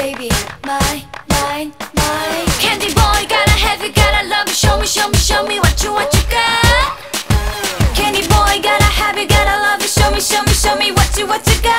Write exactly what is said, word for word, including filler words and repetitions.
baby, mine, mine, mine. Candy boy, gotta have it, gotta love it. Show me, show me, show me what you, what you got. Candy boy, gotta have it, gotta love it. Show me, show me, show me what you, what you got.